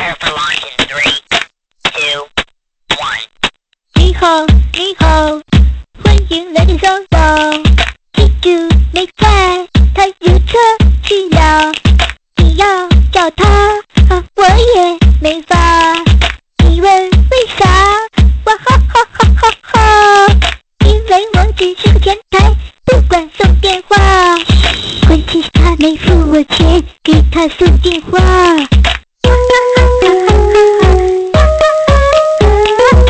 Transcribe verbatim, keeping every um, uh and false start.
Prepare for launch in three, two, one. 你好，你好，欢迎来到小岛。记住没快，他有车去了。你要找他，啊，我也没法。你问为啥？哇哈哈哈哈哈！因为我只是个前台，不管送电话。关键是他没付我钱，给他送电话。